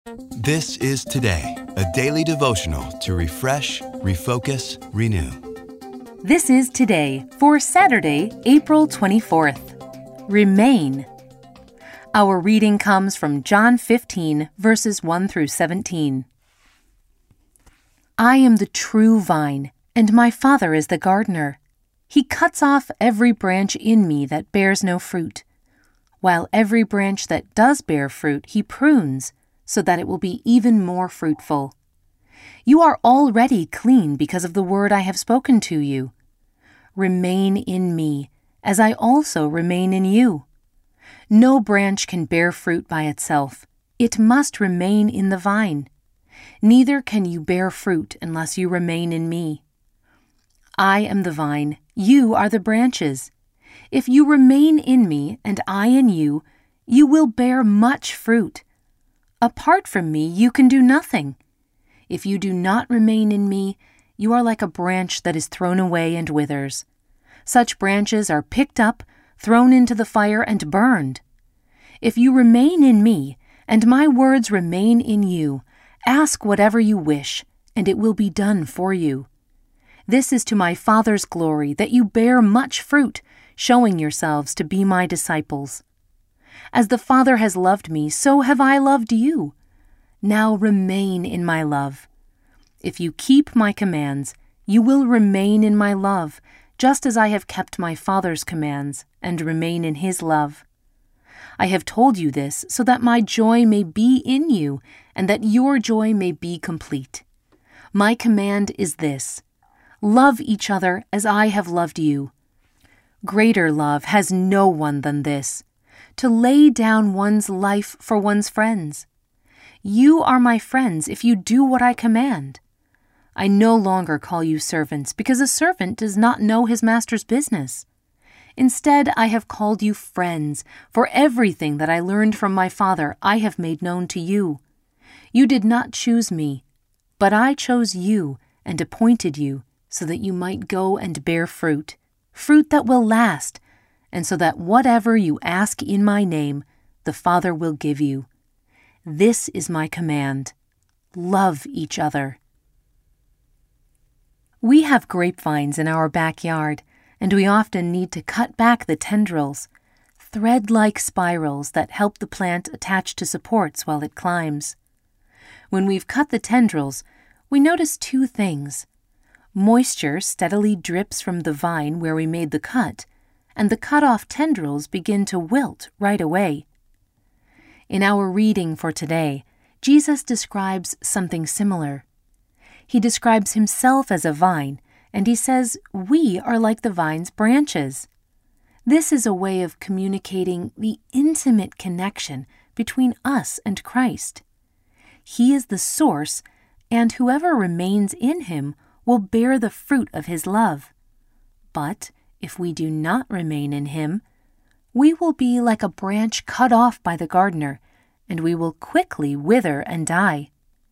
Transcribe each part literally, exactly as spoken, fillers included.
This is Today, a daily devotional to refresh, refocus, renew. This is Today for Saturday, April twenty-fourth. Remain. Our reading comes from John fifteen, verses one through seventeen. I am the true vine, and my Father is the gardener. He cuts off every branch in me that bears no fruit, while every branch that does bear fruit he prunes, so that it will be even more fruitful. You are already clean because of the word I have spoken to you. Remain in me, as I also remain in you. No branch can bear fruit by itself. It must remain in the vine. Neither can you bear fruit unless you remain in me. I am the vine, you are the branches. If you remain in me and I in you, you will bear much fruit. Apart from me, you can do nothing. If you do not remain in me, you are like a branch that is thrown away and withers. Such branches are picked up, thrown into the fire, and burned. If you remain in me, and my words remain in you, ask whatever you wish, and it will be done for you. This is to my Father's glory, that you bear much fruit, showing yourselves to be my disciples. As the Father has loved me, so have I loved you. Now remain in my love. If you keep my commands, you will remain in my love, just as I have kept my Father's commands and remain in his love. I have told you this so that my joy may be in you and that your joy may be complete. My command is this: love each other as I have loved you. Greater love has no one than this, to lay down one's life for one's friends. You are my friends if you do what I command. I no longer call you servants, because a servant does not know his master's business. Instead, I have called you friends, for everything that I learned from my Father I have made known to you. You did not choose me, but I chose you and appointed you so that you might go and bear fruit, fruit that will last, and so that whatever you ask in my name, the Father will give you. This is my command: love each other. We have grapevines in our backyard, and we often need to cut back the tendrils, thread-like spirals that help the plant attach to supports while it climbs. When we've cut the tendrils, we notice two things. Moisture steadily drips from the vine where we made the cut, and the cut-off tendrils begin to wilt right away. In our reading for today, Jesus describes something similar. He describes himself as a vine, and he says we are like the vine's branches. This is a way of communicating the intimate connection between us and Christ. He is the source, and whoever remains in him will bear the fruit of his love. But if we do not remain in him, we will be like a branch cut off by the gardener, and we will quickly wither and die.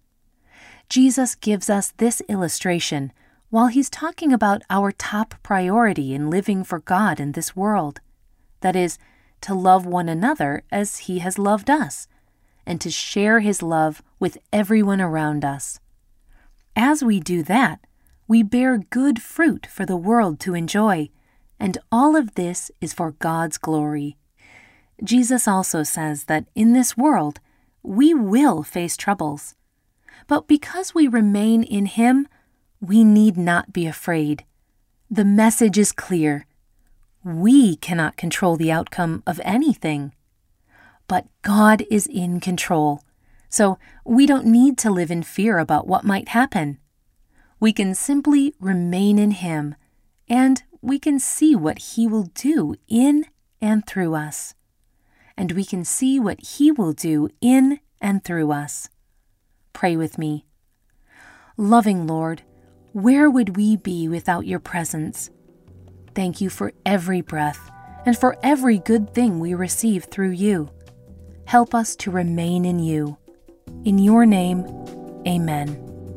Jesus gives us this illustration while he's talking about our top priority in living for God in this world. That is, to love one another as he has loved us, and to share his love with everyone around us. As we do that, we bear good fruit for the world to enjoy, and all of this is for God's glory. Jesus also says that in this world, we will face troubles. But because we remain in him, we need not be afraid. The message is clear. We cannot control the outcome of anything. But God is in control, so we don't need to live in fear about what might happen. We can simply remain in him, and we can see what he will do in and through us. And we can see what he will do in and through us. Pray with me. Loving Lord, where would we be without your presence? Thank you for every breath and for every good thing we receive through you. Help us to remain in you. In your name, amen.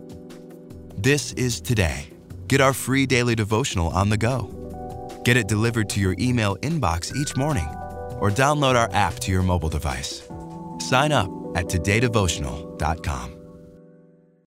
This is Today. Get our free daily devotional on the go. Get it delivered to your email inbox each morning, or download our app to your mobile device. Sign up at today devotional dot com.